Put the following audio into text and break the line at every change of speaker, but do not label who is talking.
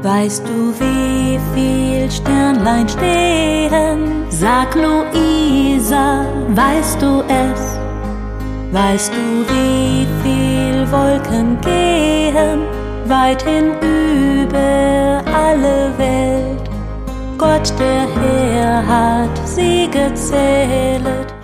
Weißt du, wie viel Sternlein stehen? Sag Luisa, weißt du es? Weißt du, wie viel Wolken gehen weit hinüber alle Welt? Gott, der Herr, hat sie gezählet.